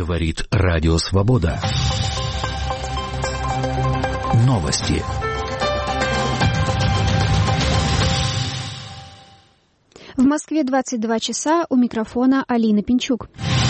Говорит Радио Свобода. Новости. В Москве 22 часа, у микрофона Алина Пинчук.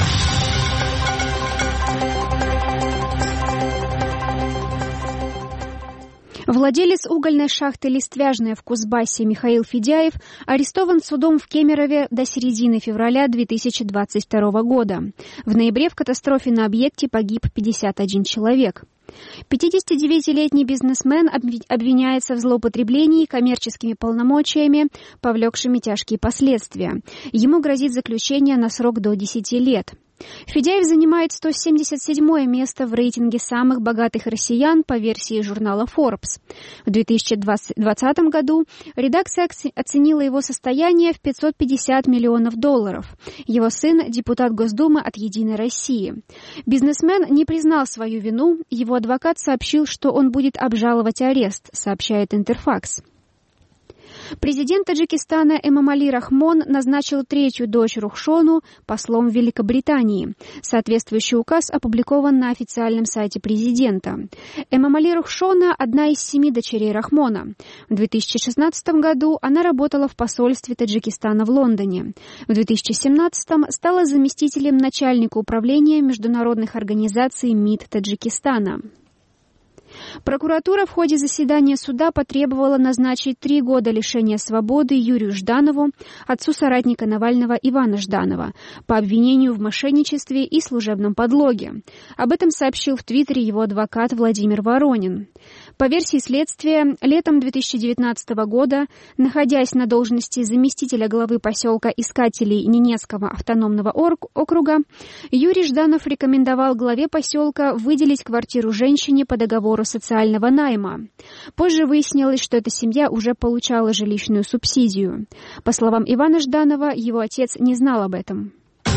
Владелец угольной шахты «Листвяжная» в Кузбассе Михаил Федяев арестован судом в Кемерове до середины февраля 2022 года. В ноябре в катастрофе на объекте погиб 51 человек. 59-летний бизнесмен обвиняется в злоупотреблении коммерческими полномочиями, повлекшими тяжкие последствия. Ему грозит заключение на срок до 10 лет. Федяев занимает 177-е место в рейтинге самых богатых россиян по версии журнала Forbes. В 2020 году редакция оценила его состояние в $550 миллионов. Его сын – депутат Госдумы от «Единой России». Бизнесмен не признал свою вину, его адвокат сообщил, что он будет обжаловать арест, сообщает Интерфакс. Президент Таджикистана Эмомали Рахмон назначил третью дочь Рухшону послом в Великобритании. Соответствующий указ опубликован на официальном сайте президента. Эмомали Рухшона – одна из 7 дочерей Рахмона. В 2016 году она работала в посольстве Таджикистана в Лондоне. В 2017 стала заместителем начальника управления международных организаций МИД Таджикистана. Прокуратура в ходе заседания суда потребовала назначить 3 года лишения свободы Юрию Жданову, отцу соратника Навального Ивана Жданова, по обвинению в мошенничестве и служебном подлоге. Об этом сообщил в Твиттере его адвокат Владимир Воронин. По версии следствия, летом 2019 года, находясь на должности заместителя главы поселка Искателей Ненецкого автономного округа, Юрий Жданов рекомендовал главе поселка выделить квартиру женщине по договору социального найма. Позже выяснилось, что эта семья уже получала жилищную субсидию. По словам Ивана Жданова, его отец не знал об этом.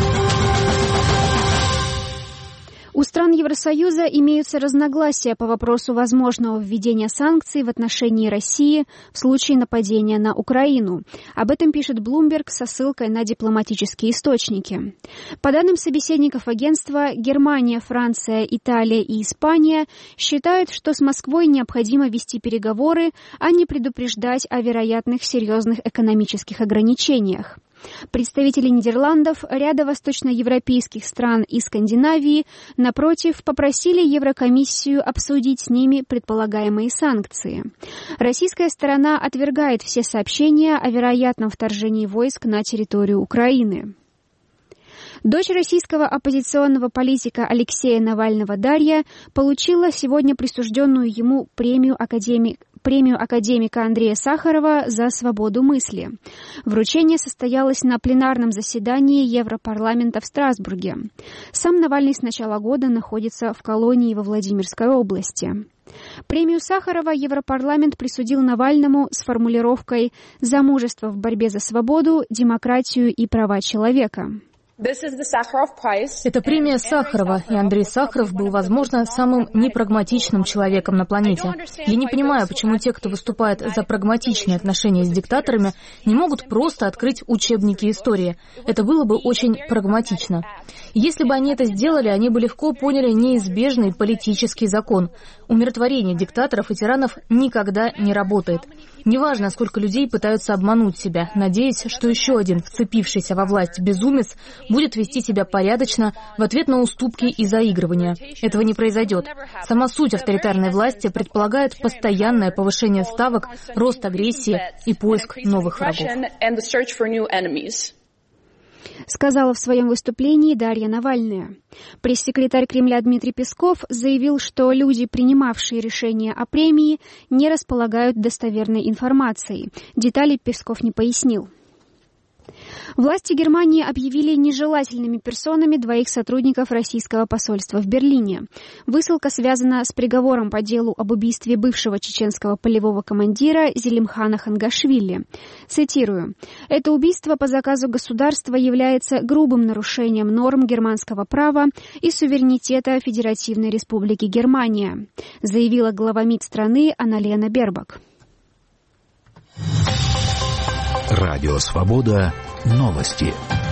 У стран Евросоюза имеются разногласия по вопросу возможного введения санкций в отношении России в случае нападения на Украину. Об этом пишет Bloomberg со ссылкой на дипломатические источники. По данным собеседников агентства, Германия, Франция, Италия и Испания считают, что с Москвой необходимо вести переговоры, а не предупреждать о вероятных серьезных экономических ограничениях. Представители Нидерландов, ряда восточноевропейских стран и Скандинавии, напротив, попросили Еврокомиссию обсудить с ними предполагаемые санкции. Российская сторона отвергает все сообщения о вероятном вторжении войск на территорию Украины. Дочь российского оппозиционного политика Алексея Навального Дарья получила сегодня присужденную ему премию академика Андрея Сахарова за свободу мысли. Вручение состоялось на пленарном заседании Европарламента в Страсбурге. Сам Навальный с начала года находится в колонии во Владимирской области. Премию Сахарова Европарламент присудил Навальному с формулировкой «За мужество в борьбе за свободу, демократию и права человека». Это премия Сахарова, и Андрей Сахаров был, возможно, самым непрагматичным человеком на планете. Я не понимаю, почему те, кто выступает за прагматичные отношения с диктаторами, не могут просто открыть учебники истории. Это было бы очень прагматично. Если бы они это сделали, они бы легко поняли неизбежный политический закон. Умиротворение диктаторов и тиранов никогда не работает. Неважно, сколько людей пытаются обмануть себя, надеясь, что еще один вцепившийся во власть безумец будет вести себя порядочно в ответ на уступки и заигрывания. Этого не произойдет. Сама суть авторитарной власти предполагает постоянное повышение ставок, рост агрессии и поиск новых врагов. Сказала в своем выступлении Дарья Навальная. Пресс-секретарь Кремля Дмитрий Песков заявил, что люди, принимавшие решение о премии, не располагают достоверной информацией. Детали Песков не пояснил. Власти Германии объявили нежелательными персонами 2 сотрудников российского посольства в Берлине. Высылка связана с приговором по делу об убийстве бывшего чеченского полевого командира Зелимхана Хангашвили. Цитирую. «Это убийство по заказу государства является грубым нарушением норм германского права и суверенитета Федеративной Республики Германия», заявила глава МИД страны Анна-Лена Бербак. Радио Свобода. Новости.